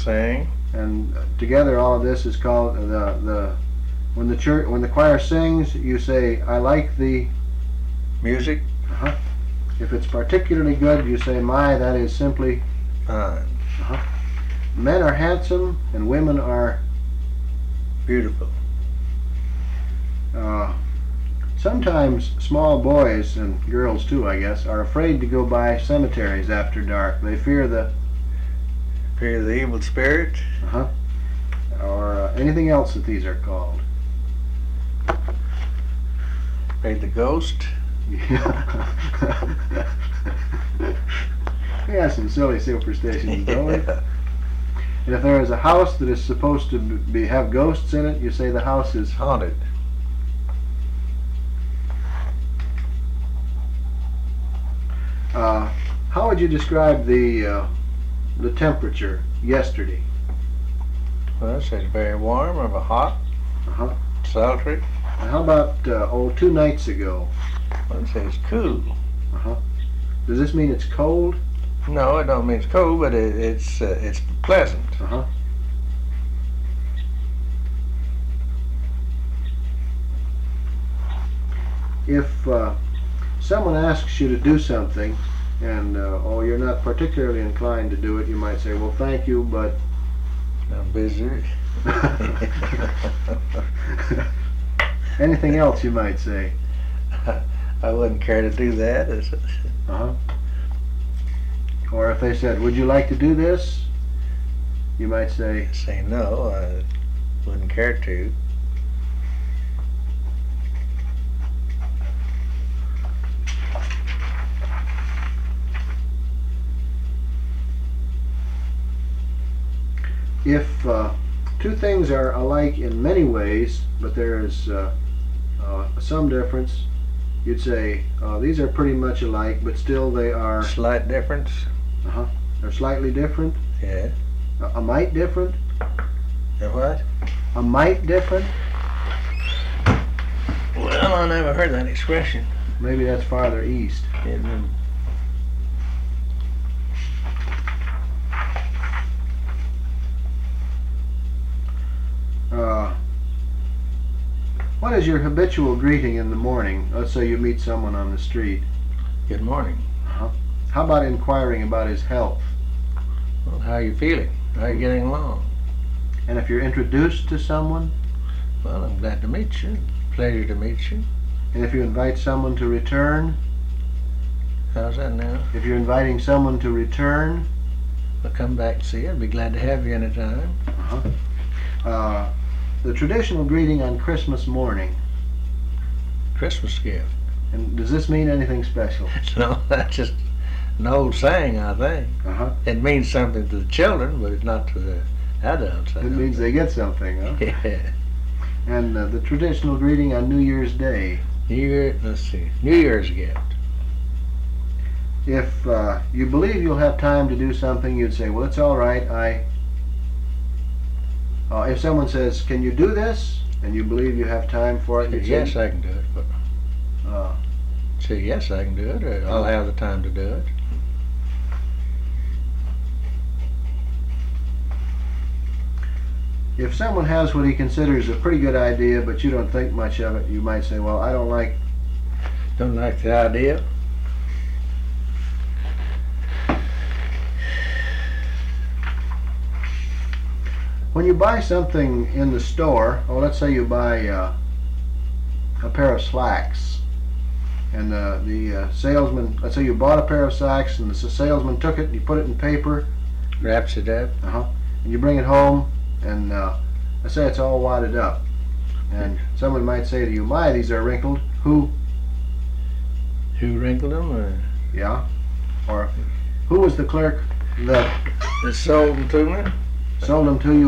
sing. And together all of this is called when the choir sings, you say, I like the Music. If it's particularly good, you say, my, that is simply Fine. Men are handsome and women are Beautiful. sometimes small boys and girls too, I guess, are afraid to go by cemeteries after dark. They fear the evil spirit. Or anything else that these are called. Fear the ghost. We have some silly superstitions, don't we? And if there is a house that is supposed to have ghosts in it, you say the house is Haunted. How would you describe the temperature yesterday? Well, it's very warm or hot. Sultry. And how about 2 nights ago? Well, it says cool. Does this mean it's cold? No, it don't mean it's cold, but it's pleasant. If someone asks you to do something and you're not particularly inclined to do it, you might say, well, thank you, but I'm busy. Anything else you might say? I wouldn't care to do that. Or if they said, would you like to do this? You might say no, I wouldn't care to. If two things are alike in many ways, but there is some difference, you'd say these are pretty much alike, but still they are... Slight difference? They're slightly different? Yeah. A mite different? A what? A mite different? Well, I never heard that expression. Maybe that's farther east. What is your habitual greeting in the morning? Let's say you meet someone on the street. Good morning. How about inquiring about his health? Well, how are you feeling? How are you getting along? And if you're introduced to someone? Well, I'm glad to meet you. Pleasure to meet you. And if you invite someone to return? How's that now? If you're inviting someone to return? I'll come back and see you. I'd be glad to have you anytime. The traditional greeting on Christmas morning. Christmas gift. And does this mean anything special? No, that's just an old saying, I think. It means something to the children, but it's not to the adults. It means they get something, huh? Yeah. And the traditional greeting on New Year's Day. Let's see, New Year's gift. If you believe you'll have time to do something, you'd say, well, it's all right. If someone says, can you do this? And you believe you have time for it, you'd say, yes, I can do it. But say, yes, I can do it, or I'll have the time to do it. If someone has what he considers a pretty good idea, but you don't think much of it, you might say, well, I don't like the idea. When you buy something in the store, let's say you buy a pair of slacks, and the salesman, let's say you bought a pair of slacks and the salesman took it and you put it in paper, wraps it up, and you bring it home, and let's say it's all wadded up, and someone might say to you, my, these are wrinkled. Who wrinkled them? Or who was the clerk that sold them to me? Sold them to you?